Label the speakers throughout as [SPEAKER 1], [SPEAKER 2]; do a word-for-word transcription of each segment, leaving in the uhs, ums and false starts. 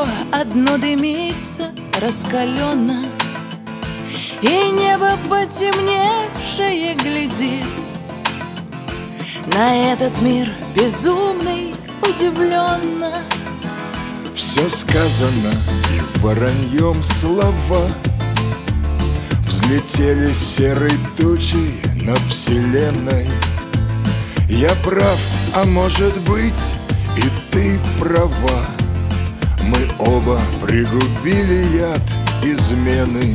[SPEAKER 1] одно дымится раскаленно, и небо потемневшее глядит на этот мир безумный удивленно.
[SPEAKER 2] Все сказано, и вороньем слова взлетели серой тучей над вселенной. Я прав, а может быть, и ты права. Мы оба пригубили яд измены.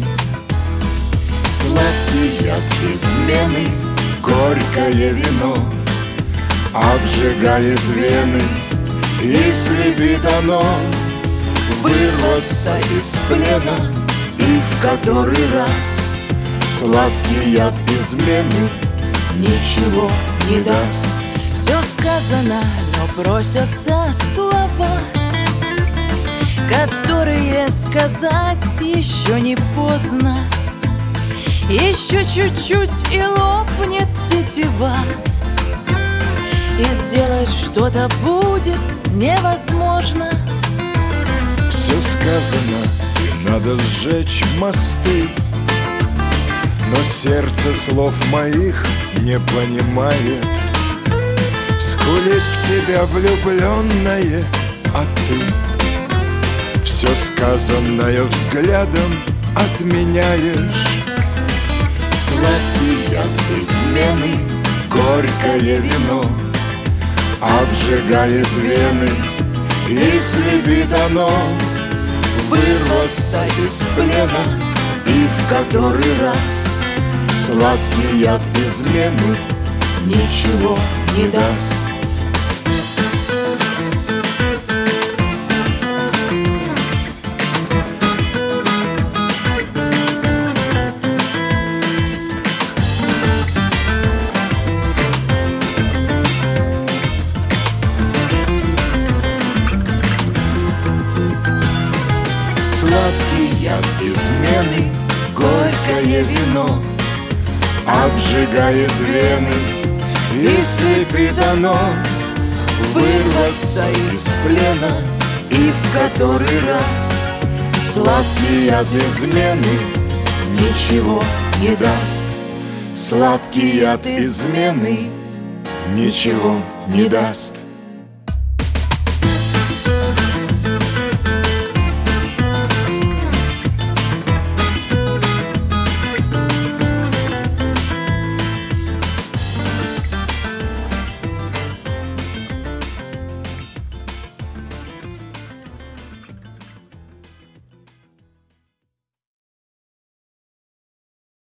[SPEAKER 2] Сладкий яд измены, горькое вино обжигает вены, и слепит оно. Вырваться из плена, и в который раз сладкий яд измены ничего не даст.
[SPEAKER 1] Все сказано, но просятся слова, которые сказать еще не поздно. Еще чуть-чуть и лопнет тетива, и сделать что-то будет невозможно.
[SPEAKER 2] Все сказано, и надо сжечь мосты, но сердце слов моих не понимает. Скулит в тебя влюбленное, а ты все сказанное взглядом отменяешь. Сладкий яд измены, горькое вино обжигает вены, и слепит оно. Вырваться из плена, и в который раз сладкий яд измены ничего не даст. Сладкий яд измены, горькое вино обжигает вены, и слепит оно. Вырваться из плена, и в который раз сладкий яд измены ничего не даст. Сладкий яд измены ничего не даст.